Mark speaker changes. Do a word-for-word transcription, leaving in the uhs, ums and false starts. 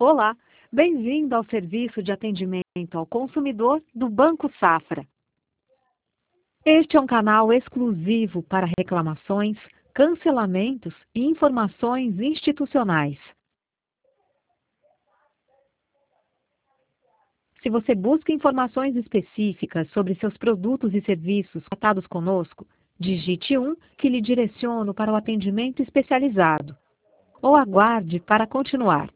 Speaker 1: Olá, bem-vindo ao serviço de atendimento ao consumidor do Banco Safra. Este é um canal exclusivo para reclamações, cancelamentos e informações institucionais. Se você busca informações específicas sobre seus produtos e serviços tratados conosco, digite um que lhe direciona para o atendimento especializado. Ou aguarde para continuar.